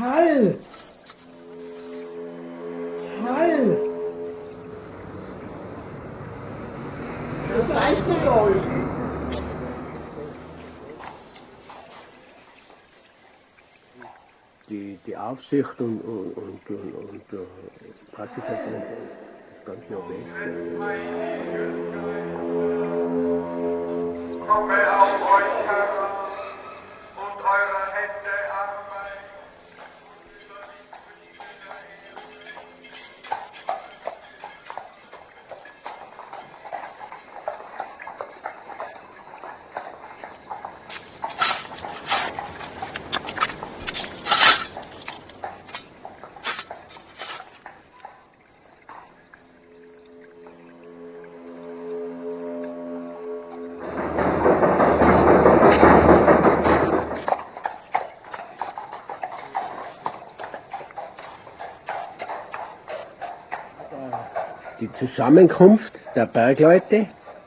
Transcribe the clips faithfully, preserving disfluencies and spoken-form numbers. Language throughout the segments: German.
Hall! Hall! Das weißt du wohl. Die, die Aufsicht und, und, und, und, und uh, Praxisleitung ist ganz Jahr weg. Komme auf euch herab und eure Hände Arbeit. Die Zusammenkunft der Bergleute.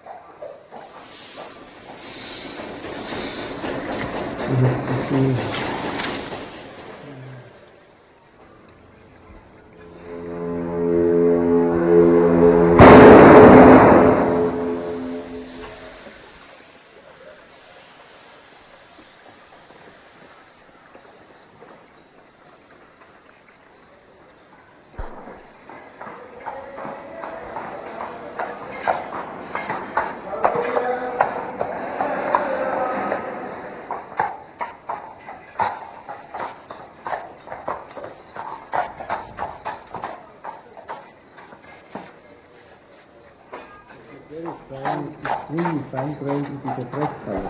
Extrem feingrained in dieser Treffkammer.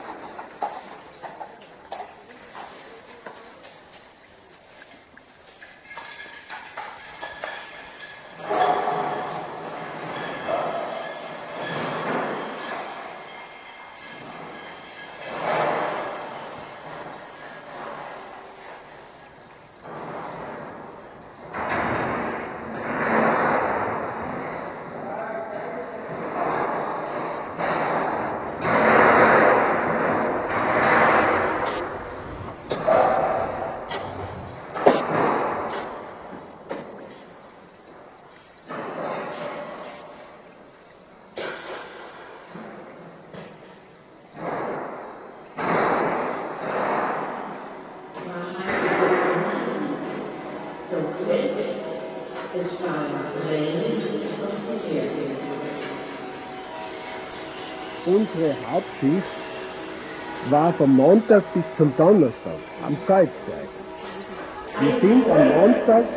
Unsere Hauptschicht war vom Montag bis zum Donnerstag am Salzberg. Wir sind am Montag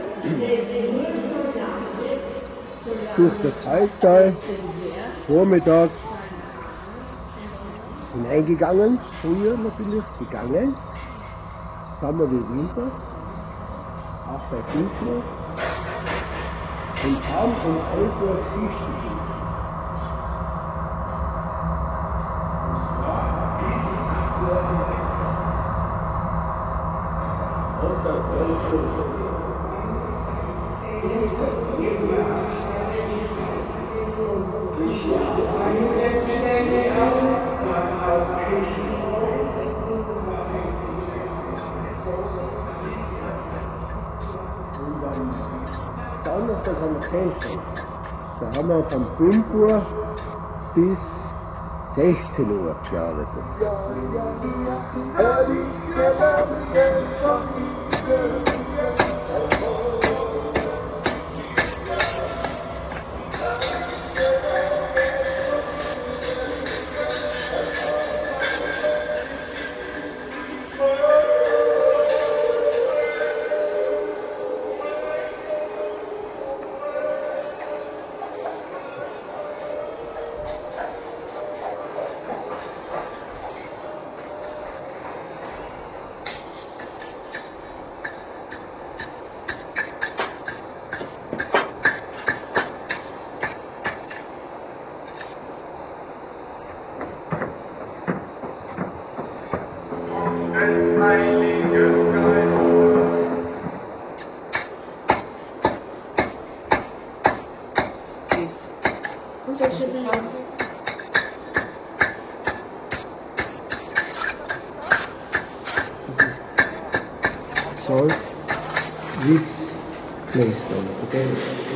durch das Halltal Vormittag hineingegangen, früher natürlich gegangen, Sommer wie Winter, auch bei Finsternis, und haben um elf Uhr Schicht gegeben. Donnerstag haben wir Zentrum. Da haben wir von fünf Uhr bis sechzehn Uhr gearbeitet. Soll This place color, okay?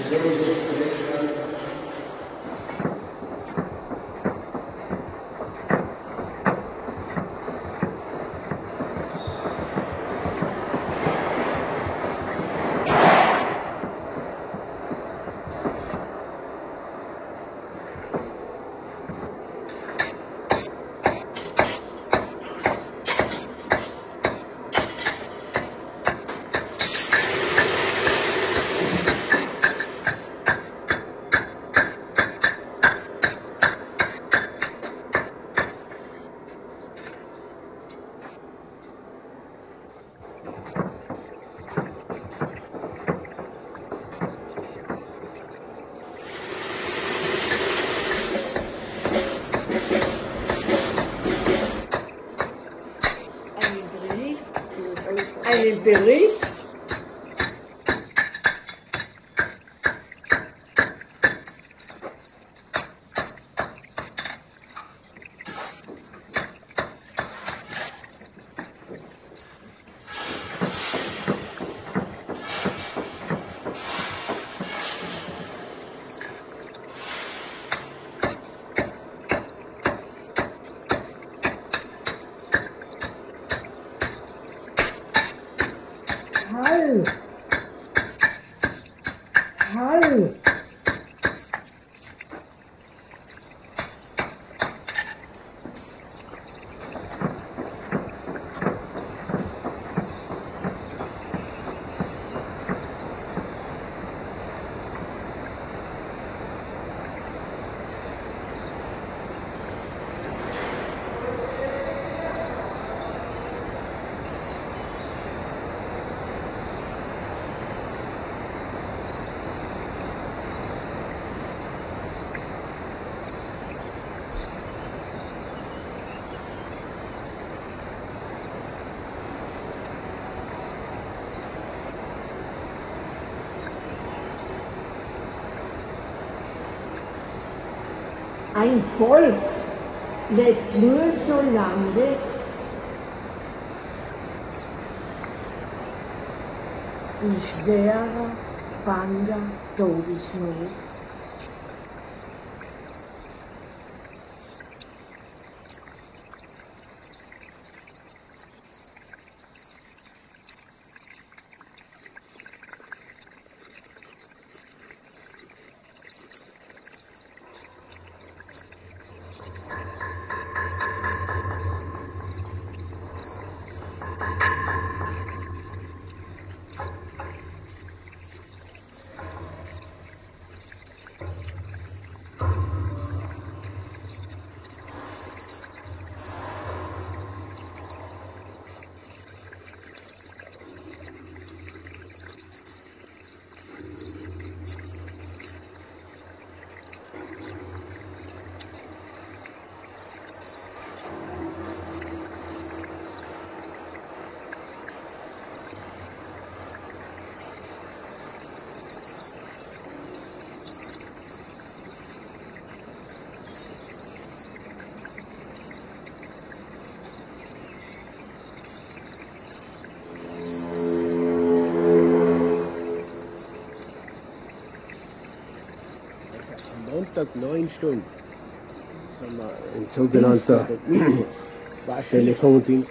Einen Bericht. Hall! Hall! Ein Volk lebt nur so lange, in schwerer, banger Todesnot. Montag neun Stunden. Das haben wir ein sogenannter Telefondienst.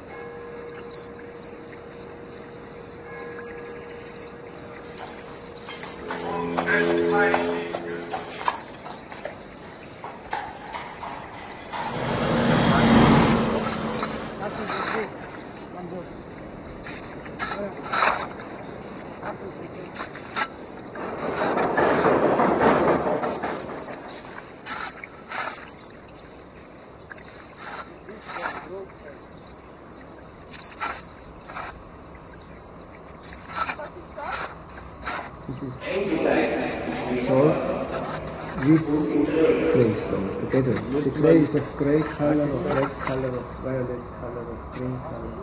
This is salt, this place color, together. The clay is of gray color, of red color, of violet color, of green color.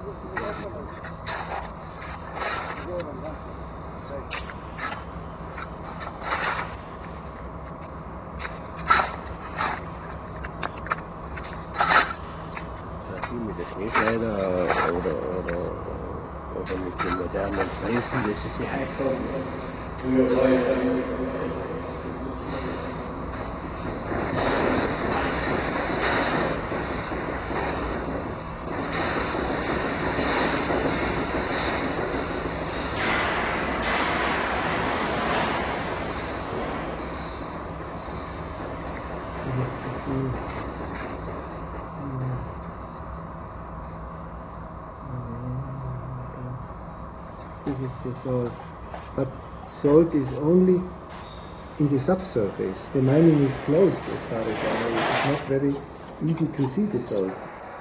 Mit der Schneekleider oder, oder, oder aber mit den modernen Fräsen, das ist ja einfach. This is the salt. But salt is only in the subsurface. The mining is closed as far as I know. It's not very easy to see the salt.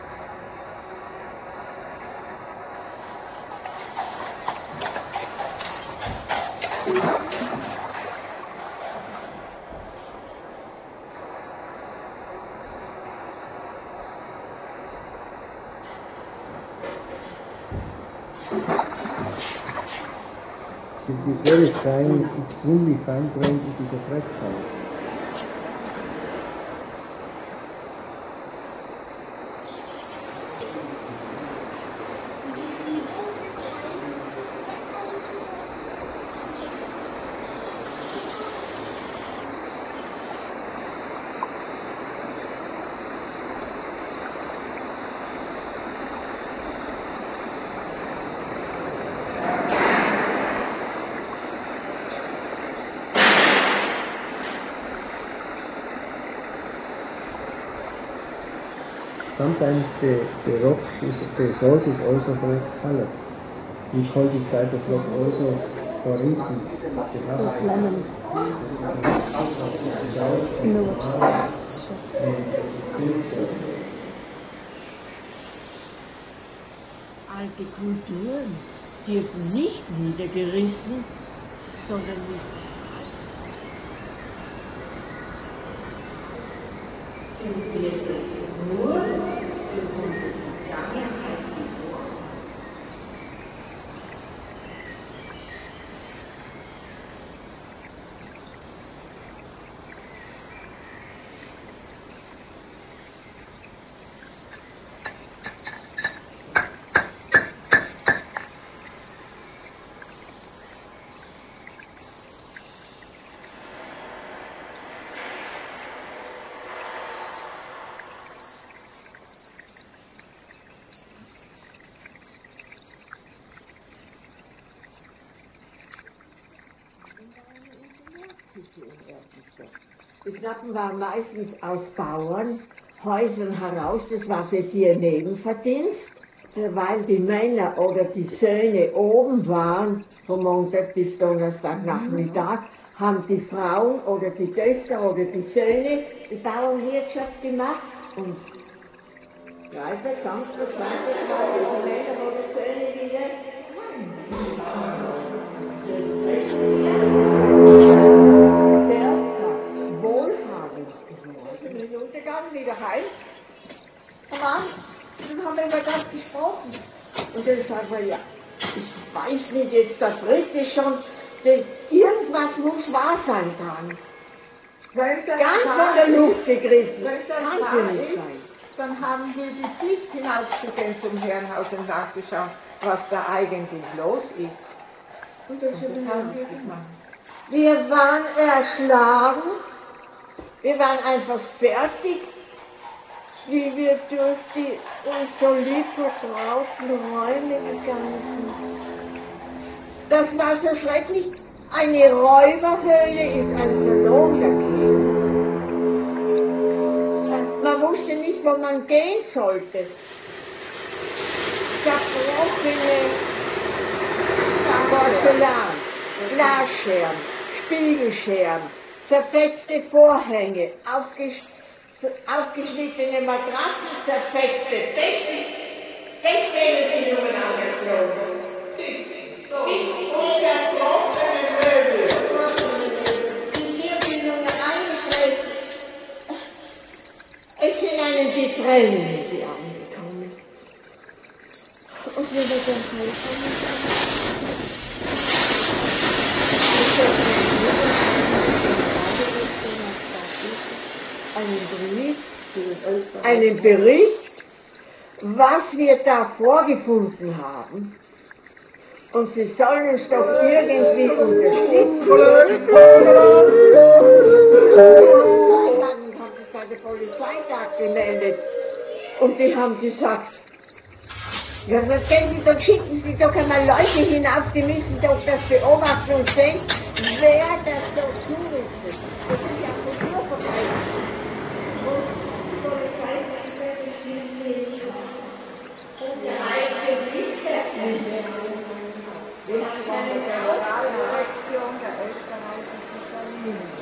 It is very fine, extremely fine grained, it is a red color. Sometimes the, the rock is, the salt is also red colored. We call this type of rock also Orifice. Just lemon. Alte Kulturen dürfen nicht niedergerissen, sondern nicht nur Die Knappen waren meistens aus Bauernhäusern heraus, das war für sie ein Nebenverdienst, weil die Männer oder die Söhne oben waren, vom Montag bis Donnerstagnachmittag, haben die Frauen oder die Töchter oder die Söhne die Bauernwirtschaft gemacht und Freitag, Samstag, Sonntag waren die Männer oder Söhne wieder wieder heim. Am Abend, dann haben wir über das gesprochen. Und dann sagen wir, ja, ich weiß nicht, jetzt der dritte schon, denn irgendwas muss wahr sein dran. Ganz von der Luft gegriffen. Kann sie nicht sein. Dann haben wir die Pflicht hinaufzugehen zum Herrenhaus und nachzuschauen, was da eigentlich los ist. Und das, und das haben wir gemacht. Wir waren erschlagen. Wir waren einfach fertig, wie wir durch die uns so lieb vertrauten Räume gegangen sind. Das war so schrecklich. Eine Räuberhöhle ist ein Salon dagegen. Man wusste nicht, wo man gehen sollte. Zerbrochene Porzellan, Glasscherben, Spiegelscherben, zerfetzte Vorhänge, aufgesch aufgeschnittene Matratzen, zerfetzte Betten, Bettfellbindungen angeflogen. Bis zerbrochene Möbel, die Türbindungen eingetreten. Es sind einem die Tränen in die Augen gekommen. Und wir werden dann helfen. Einen Brief, einen Bericht, was wir da vorgefunden haben. Und sie sollen uns doch irgendwie unterstützen. Freitag haben sich bei der Polizeitag gemeldet. Und die haben gesagt, ja, das können Sie doch, schicken Sie doch einmal Leute hinauf, die müssen doch das beobachten und sehen, wer das so zurichtet. Das ist ja Kulturverbrechen. Und die Polizei sagt, das ist nicht unsere eigene Disziplin. Wir haben keine Generaldirektion der österreichischen Familie.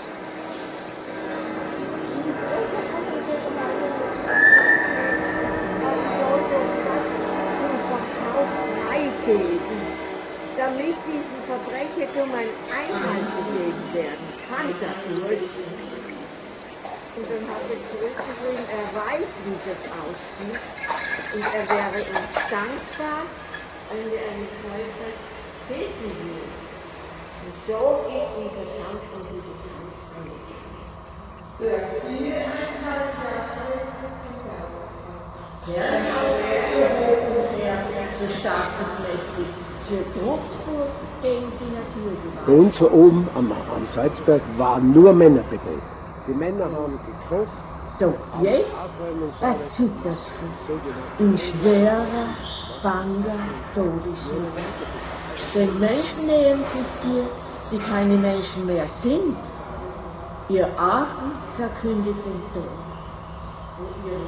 Es soll doch das zum Verkauf freigeben, damit diesem Verbrechertum ein Einhalt gegeben werden kann dadurch. Und dann hat er zurückgeschrieben, er weiß, wie das aussieht und er wäre uns dankbar, wenn wir eine Vollzeit finden würden. Und so ist unser Kampf um dieses Haus angegangen. Der viele Einhalt Herrenhaus so stark und mächtig. Für Trutzburg gegen die Naturgewalt. Bei uns oben am, am Salzberg waren nur Männer begriffen. Die Männer haben geschossen. So, jetzt erzitterst du in schwerer, banger Todesnot. Denn Menschen nähern sich dir, die keine Menschen mehr sind. Ihr Atem verkündet den Tod. Und ihre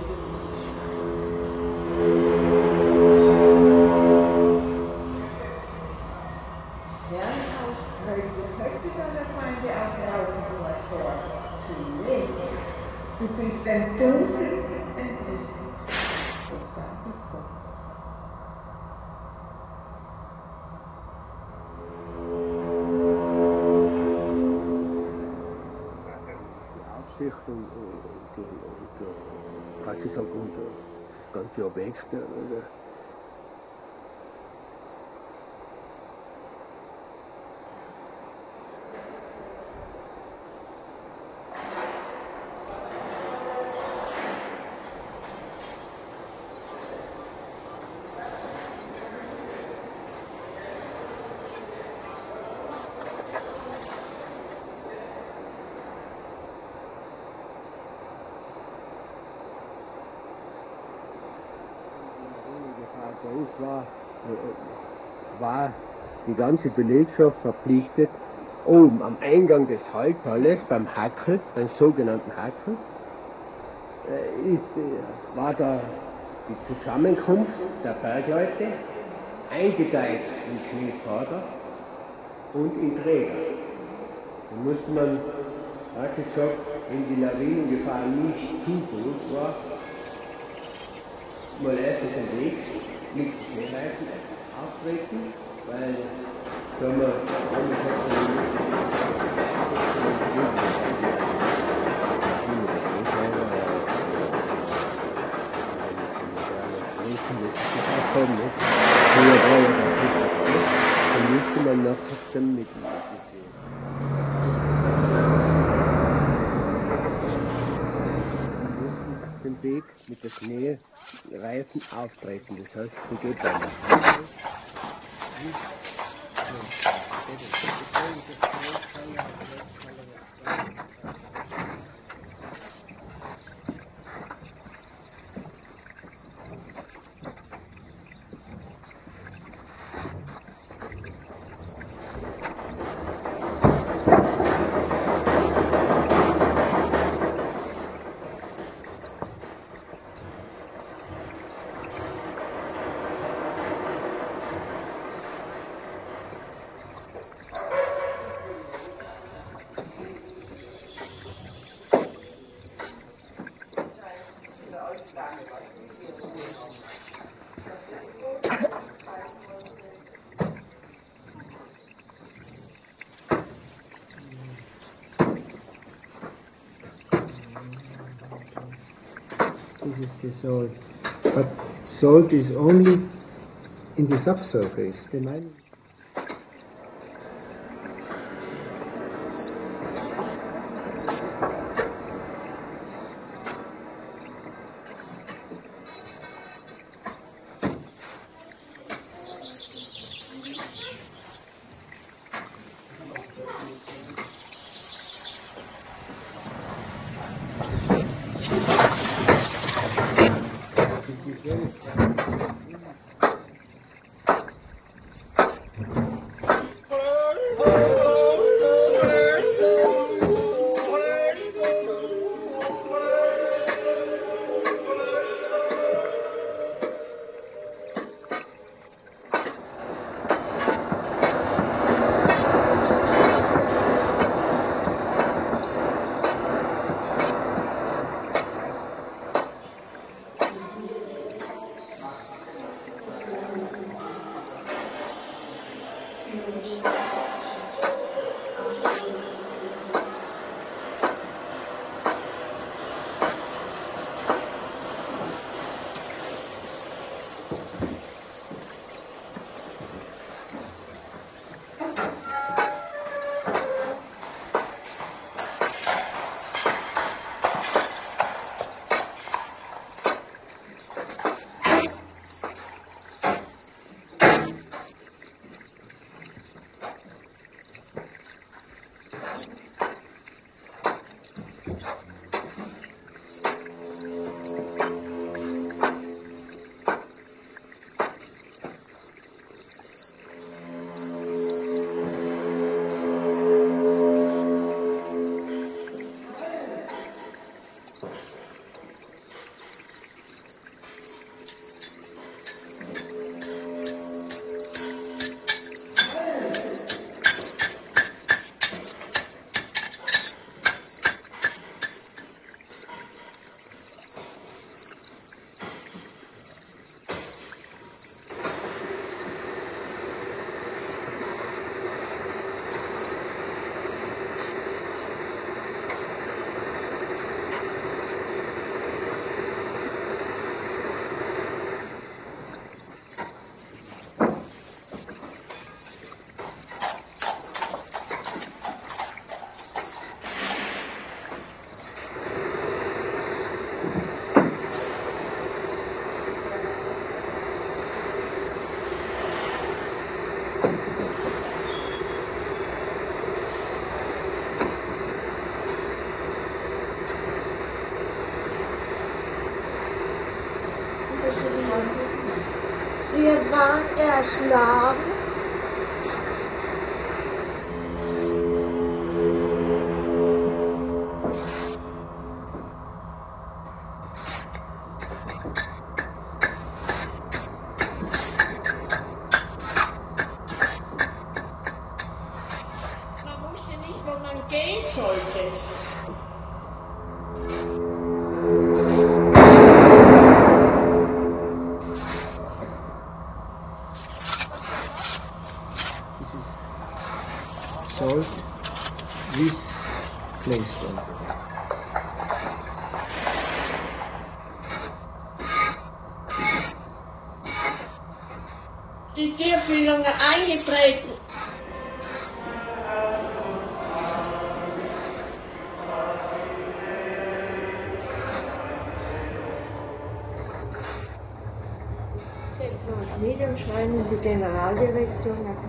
Herrenhaus könnte deine Feinde aufrauben, du als Horn. Du lebst. Du bist ein Dunkel entrissen. Das danke Gott. Die Aufsicht und, und, und, und, und hat sich auch und, das ganze Jahr wegstellen. Oder? Bei uns war, war die ganze Belegschaft verpflichtet, oben am Eingang des Halthalles beim Hackel, beim sogenannten Hackel, ist, war da die Zusammenkunft der Bergleute, eingeteilt in Schneepfahrer und in Träger. Da musste man, hat gesagt, wenn die Lawinengefahr nicht zu groß war, mal erst den Weg mit Schneereifen auftreten, weil wenn man dann müsste man noch trotzdem mit den Weg mit der Schneereifen auftreten. Das heißt, so geht dann. This is the salt. But salt is only in the subsurface. The mining. Wir waren erschlagen. Man wusste nicht, wo man gehen sollte. This is salt with claystone. Die Türfüllung eingetreten. Setzen wir uns nieder und schreiben in die Generaldirektion nach.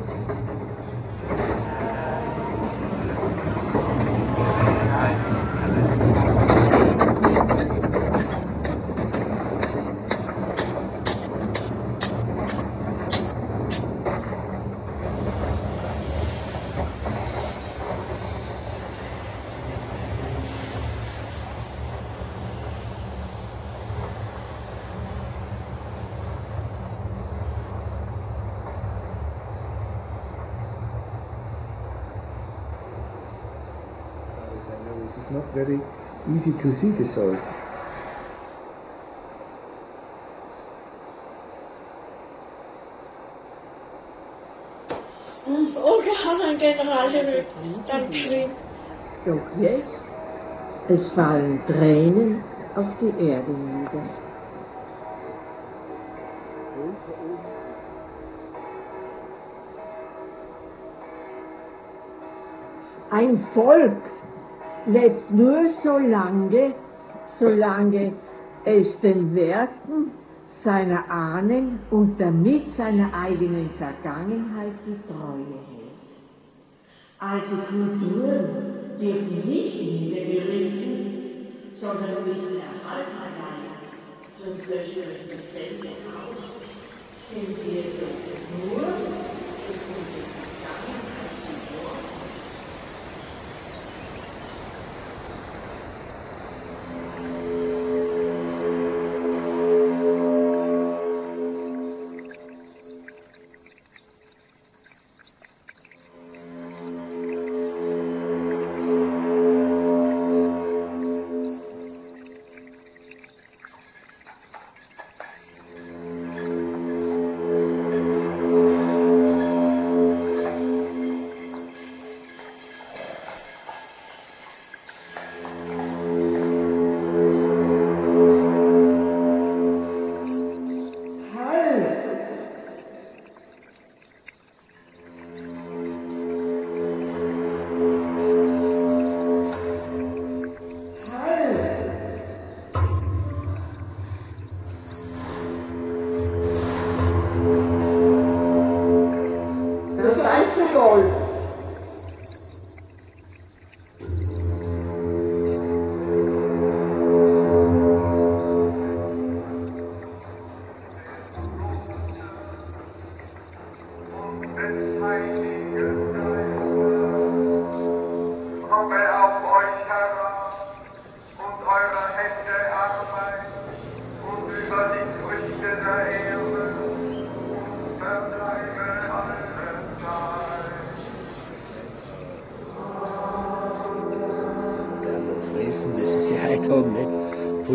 It is not very easy to see the salt. Olga hat ein Generaldirektor dann geschrieben. Doch jetzt, es fallen Tränen auf die Erde nieder. Ein Volk lebt nur so lange, solange es den Werten seiner Ahnen und damit seiner eigenen Vergangenheit die Treue hält. Alte Kulturen dürfen nicht niedergerissen, sondern müssen erhalten bleiben, sonst löschen wir dasselbe aus. Denn wir dürfen nur durch unsere Vergangenheit geboren.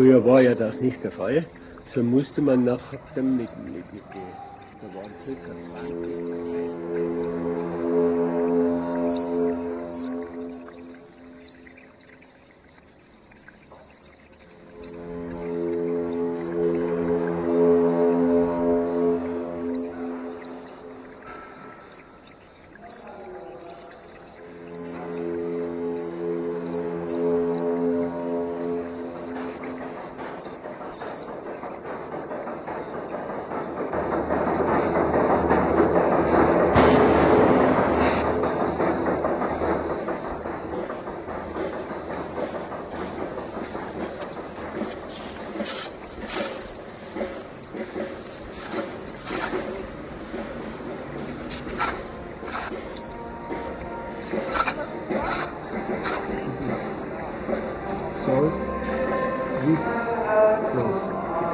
Früher war ja das nicht der Fall. So musste man nach dem mit, mit, mit den, da waren circa zwanzig. Salt with closed.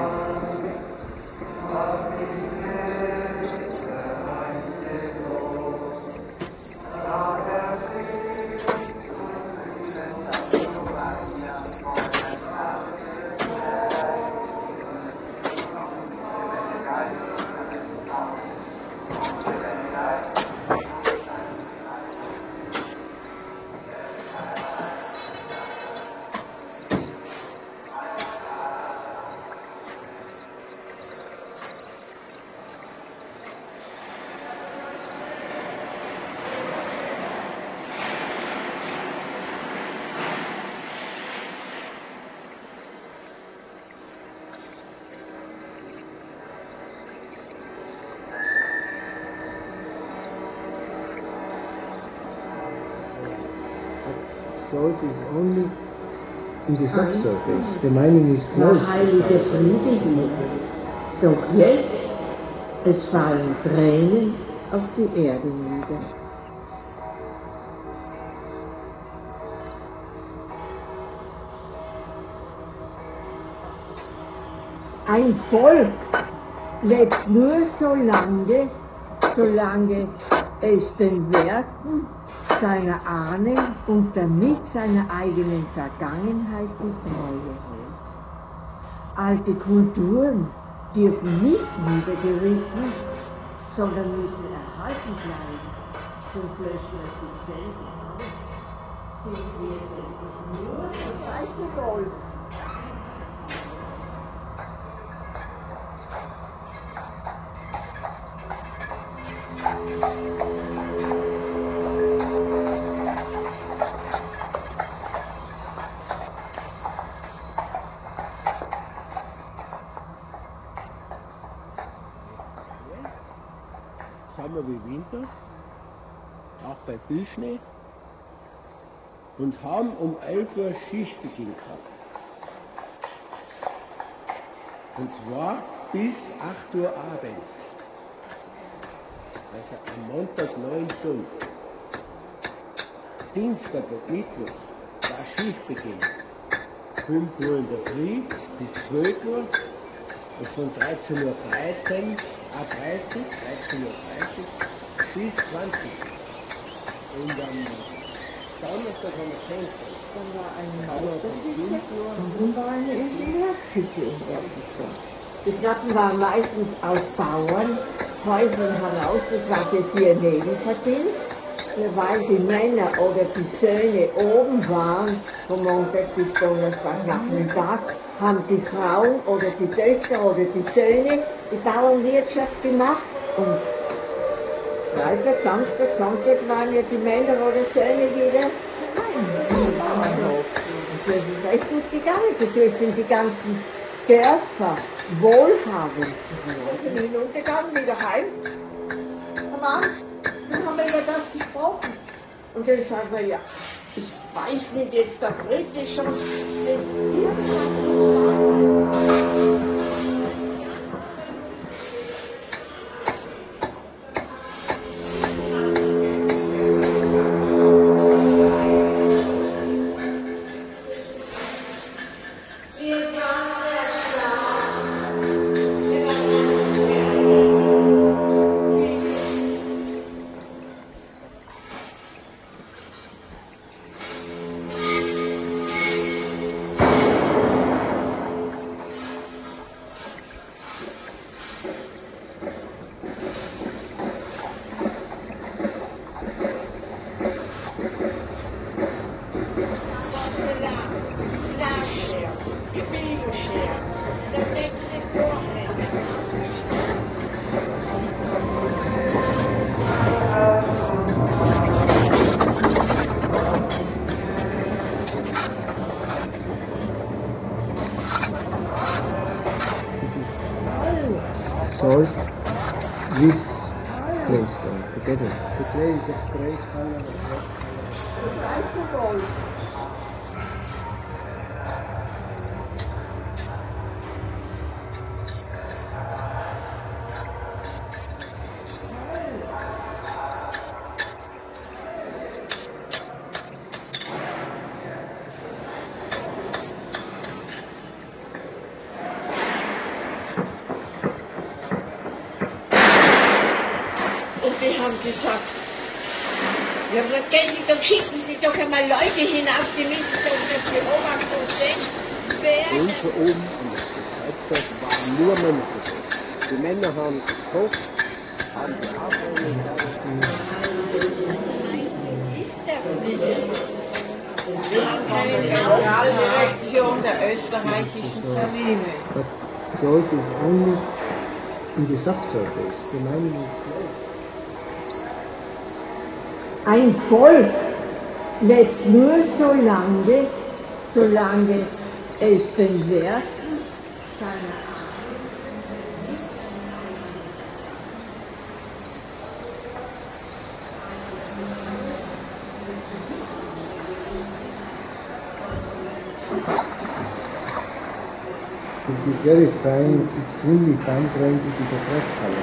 Salt is only in the subsurface. The mining is closed. Der heilige Friede hier. Doch jetzt, es fallen Tränen auf die Erde nieder. Ein Volk lebt nur so lange, solange es den Werten seiner Ahnen und damit seiner eigenen Vergangenheit die Treue hält. Alte Kulturen dürfen nicht niedergerissen, sondern müssen erhalten bleiben, sonst löschen wir sich selber aus. Sind wir nämlich nur der weiße Wolf. Sommer wie Winter, auch bei Büschnee, und haben um elf Uhr Schichtbeginn gehabt. Und zwar bis acht Uhr abends. Also am Montag neun Stunden. Dienstag und Mittwoch war Schichtbeginn. fünf Uhr in der Früh bis zwölf Uhr und von dreizehn Uhr dreizehn, ah, dreißig, dreizehn Uhr dreißig bis zwanzig. Und am Donnerstag haben wir zehn Stunden. Dann war eine Meistersitte und nun war eine Ingenieurssitte im Erdgeschoss. Die Knappen waren meistens aus Bauern, Häusern heraus, das war für sie ein Nebenverdienst, weil die Männer oder die Söhne oben waren, vom Montag bis Donnerstag Nachmittag, haben die Frauen oder die Töchter oder die Söhne die Bauernwirtschaft gemacht und Freitag, Samstag, Sonntag waren ja die Männer oder Söhne wieder im Bauernhof. Also es ist recht gut gegangen, dadurch sind die ganzen Dörfer wohlhabend geworden. sind hinuntergegangen, wieder heim. Am Abend, dann haben wir über das gesprochen. Und dann sagen wir, ja, ich weiß nicht, jetzt der dritte schon, den Dienstag. with claystone together. The clay is of grey color and red color. Und die haben gesagt, ja, was gehen Sie doch, schicken Sie doch einmal Leute hinauf, die müssen doch eine Beobachtung sehen. Wer Und von oben am Hauptstadt waren nur Männer. Die Männer haben gekocht, haben die Aufnahme ist das nicht? Wir haben Von der keinen Auftrag. Generaldirektion der österreichischen Saline. But salt is only in the subsurface. The mining is closed. Ein Volk lebt nur so lange, solange es den Werten seiner It is very fine, extremely fine grained. It is a red color.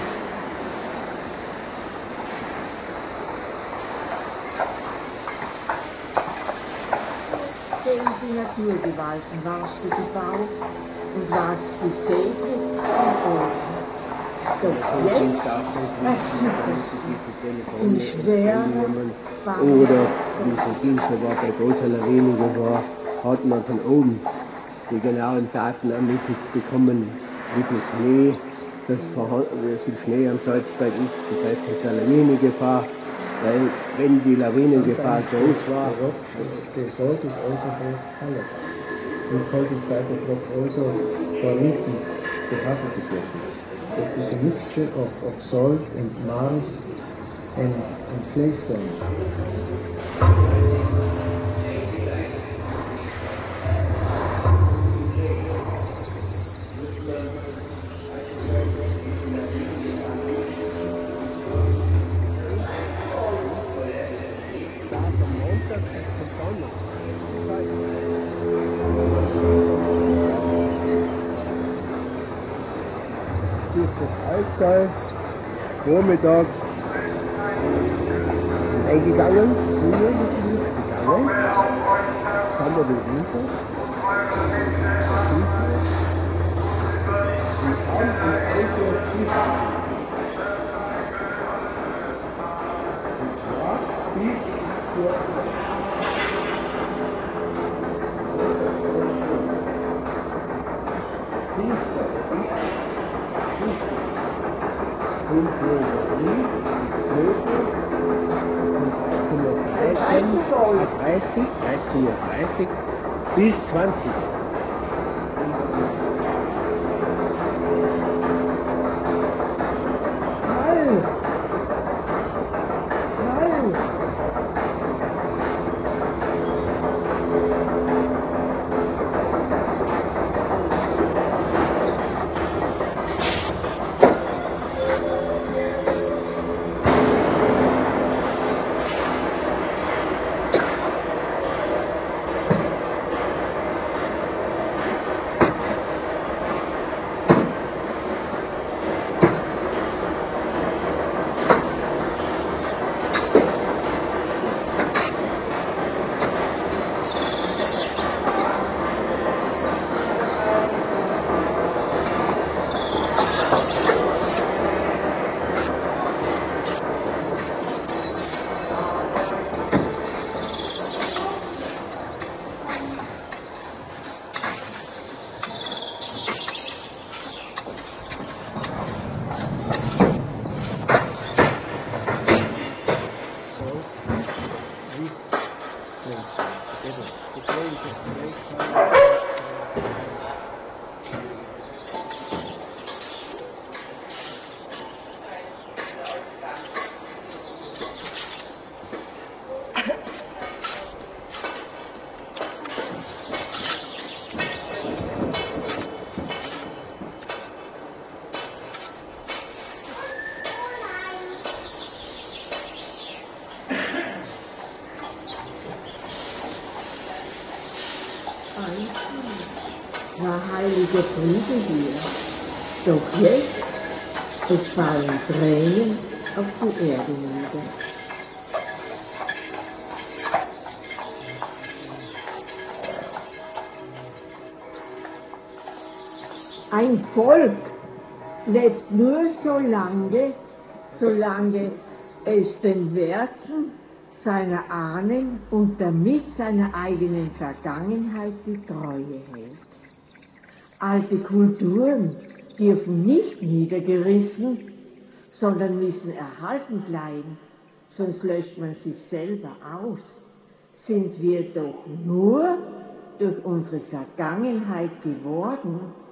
gegen die Naturgewalten warst du gebaut und warst gesegnet von oben. Doch jetzt passiert es in schweren oder diese Dienste war bei großer Lawine war, hat man von oben die genauen Daten ermittelt bekommen, wie viel Schnee, das wie viel Schnee am Salzberg ist, das heißt mit der Lawinengefahr, weil wenn die Lawinengefahr groß war, The rock, is, the salt is also red color. We call this type of rock also, for instance, the Haselgebirge. It is a mixture of, of salt and marls and, and claystone. Altstall vormittags eingegangen, früher gegangen, haben wir den Winter, und haben um elf Uhr Frühstück. Und zwar bis zur Dienstag. fünf Uhr früh, zwölf Uhr, dreißig, dreizehn Uhr dreißig bis zwanzig. Nein! Nein! heilige Frieden dir. Doch jetzt, es fallen Tränen auf die Erde nieder. Ein Volk lebt nur so lange, solange es den Werten seiner Ahnen und damit seiner eigenen Vergangenheit die Treue hält. Alte Kulturen dürfen nicht niedergerissen, sondern müssen erhalten bleiben, sonst löscht man sich selber aus. Sind wir doch nur durch unsere Vergangenheit geworden,